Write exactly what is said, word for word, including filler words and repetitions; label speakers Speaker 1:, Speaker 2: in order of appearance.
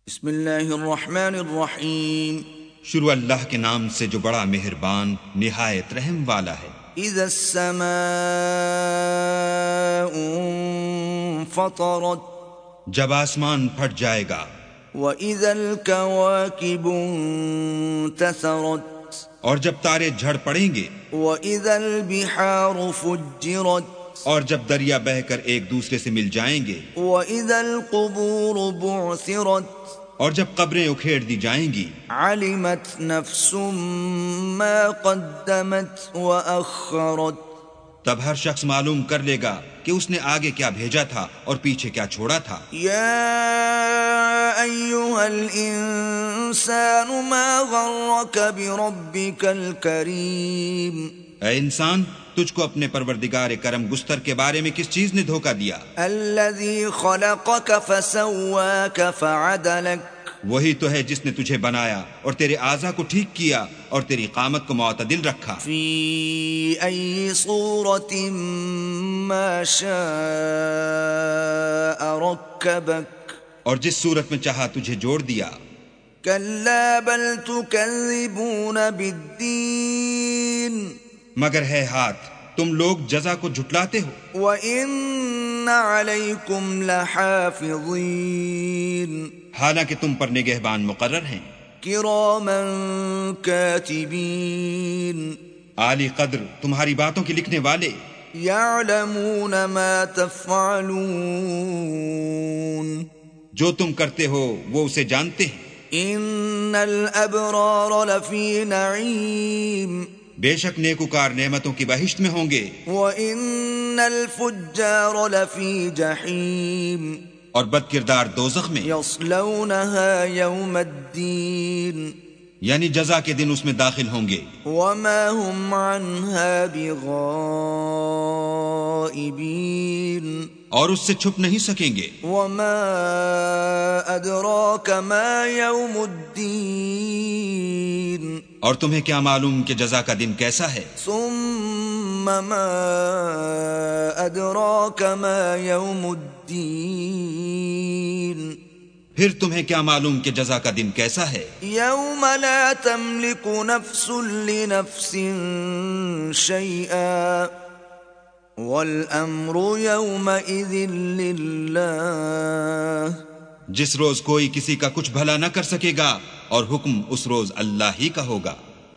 Speaker 1: بسم اللہ الرحمن الرحیم.
Speaker 2: شروع اللہ کے نام سے جو بڑا مہربان نہایت رحم والا ہے.
Speaker 1: اذا السماء انفطرت
Speaker 2: جب آسمان پھٹ جائے گا.
Speaker 1: واذا الكواكب انتثرت
Speaker 2: اور جب تارے جھڑ پڑیں گے.
Speaker 1: واذا البحار فجرت
Speaker 2: اور جب دریا بہہ کر ایک دوسرے سے مل جائیں گے.
Speaker 1: واذا القبور بعثرت
Speaker 2: اور جب قبریں اکھیڑ دی جائیں گی.
Speaker 1: علمت نفس ما قدمت واخرت
Speaker 2: تب ہر شخص معلوم کر لے گا کہ اس نے آگے کیا بھیجا تھا اور پیچھے کیا چھوڑا تھا.
Speaker 1: یا ایھا الانسان ما غرک بربک الکریم.
Speaker 2: اے انسان، تجھ کو اپنے پروردگار کرم گستر کے بارے میں کس چیز نے دھوکہ دیا؟
Speaker 1: الذی خلقک فسواک فعدلک.
Speaker 2: وہی تو ہے جس نے تجھے بنایا اور تیرے اعضاء کو ٹھیک کیا اور تیری قامت کو معتدل رکھا.
Speaker 1: فی ای صورت ما شاء رکبک.
Speaker 2: اور جس صورت میں چاہا تجھے جوڑ دیا.
Speaker 1: کلا بل تکذبون بالدین.
Speaker 2: مگر ہے ہاتھ تم لوگ جزا کو جھٹلاتے ہو.
Speaker 1: وَإِنَّ عَلَيْكُمْ لَحَافِظِينَ.
Speaker 2: حالانکہ تم پر نگہبان مقرر ہیں.
Speaker 1: کِرَامًا کَاتِبِينَ.
Speaker 2: عالی قدر تمہاری باتوں کے لکھنے والے.
Speaker 1: يَعْلَمُونَ مَا تَفْعَلُونَ.
Speaker 2: جو تم کرتے ہو وہ اسے جانتے ہیں.
Speaker 1: إِنَّ الْأَبْرَارَ لَفِي نَعِيمٍ.
Speaker 2: بے شک نیکوکار نعمتوں کی بہشت میں ہوں گے.
Speaker 1: وَإِنَّ الْفُجَّارَ لَفِي جَحِيمٍ.
Speaker 2: اور بد کردار دوزخ میں.
Speaker 1: يَصْلَوْنَهَا يَوْمَ الدِّينِ.
Speaker 2: یعنی جزا کے دن اس میں داخل ہوں گے.
Speaker 1: وَمَا هُمْ عَنْهَا بِغَائِبِينَ.
Speaker 2: اور اس سے چھپ نہیں سکیں گے.
Speaker 1: وَمَا أَدْرَاكَ مَا يَوْمُ الدِّينِ.
Speaker 2: اور تمہیں کیا معلوم کہ جزا کا دن کیسا ہے.
Speaker 1: ثُمَّ مَا أَدْرَاكَ مَا يَوْمُ الدِّينِ.
Speaker 2: پھر تمہیں کیا معلوم کہ جزا کا دن کیسا ہے.
Speaker 1: يَوْمَ لَا تَمْلِكُ نَفْسٌ لِنَفْسٍ شَيْئًا وَالْأَمْرُ يَوْمَئِذٍ لِلَّهِ.
Speaker 2: جس روز کوئی کسی کا کچھ بھلا نہ کر سکے گا اور حکم اس روز اللہ ہی کا ہوگا.